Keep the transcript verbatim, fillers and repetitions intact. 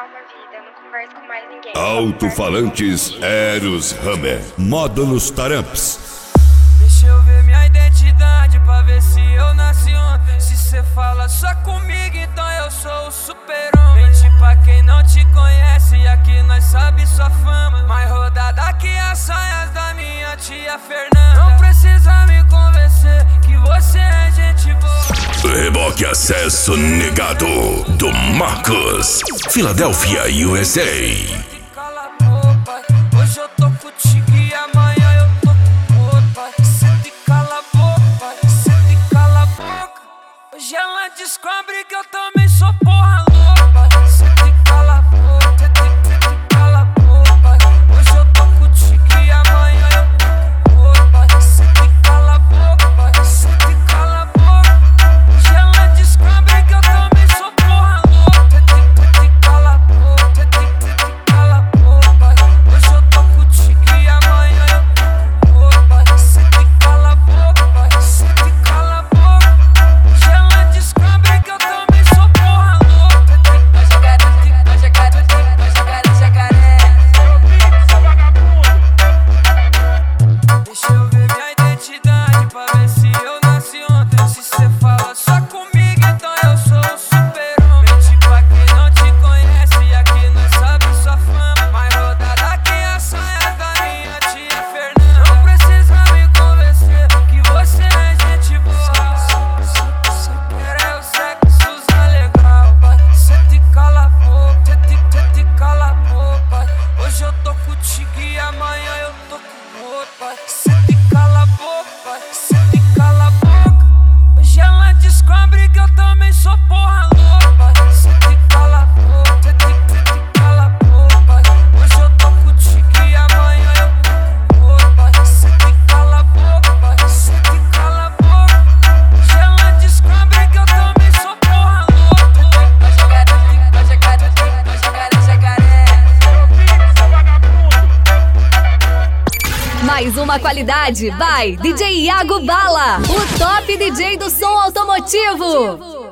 uma vida, eu não converso com mais ninguém. Alto-falantes Eros Hammer, módulos Taramps. Deixa eu ver minha identidade pra ver se eu nasci ontem. Se cê fala só comigo, então eu sou o super-homem. Mente pra quem não te conhece, aqui nós sabe sua fama. Mais rodada que as saias da minha tia Fernanda. Não precisa me convencer que você é gente boa. Reboque acesso negado do Marcos, Filadélfia, U S A. Cala a boca, hoje eu tô contigo e amanhã eu tô com outro, pai. Cê te cala a boca, cê te cala a boca. Hoje ela descobre que eu também sou porra louca. Cê te cala a boca, cê te, cê te cala a boca. Hoje eu tô contigo e amanhã eu tô com outro, pai. Cê te cala a boca, cê te cala a boca. Hoje ela descobre que eu também sou porra louca. Cê te, cê te cala a boca, cê te, cê te cala a boca. Hoje eu tô contigo e amanhã eu tô com outro, pai. Cê te cala a boca, cê te cala a boca. Hoje ela descobre que eu também sou porra louca. Vai jogar, vai jogar, vai jogar, vai jacaré. Deixa eu ver minha identidade pra ver se eu nasci ontem. Se cê fala só comigo, então eu sou o super-homem. Mente pra quem não te conhece, aqui nós sabe sua fama. Mais rodada que as saias da minha tia Fernanda. Não precisa me convencer que você é gente boa. Cê quer é o sexo legal, vai. Cê te cala a boca, cê te, cê te cala a boca. Hoje eu tô contigo e amanhã eu tô com outro, pai. Cê te cala a boca, cê te cala a boca. Hoje ela descobre que eu também sou porra louca. Cê te cala a boca, cê te, cê te cala a boca. Hoje eu tô contigo e amanhã eu tô com outro, pai. Cê te cala a boca, cê te cala a boca. Hoje ela descobre que eu também sou porra louca. Vai jogar, vai jogar, vai jogar, vai jacaré. Mais uma qualidade, vai, D J Iago Bala, o top D J do som automotivo.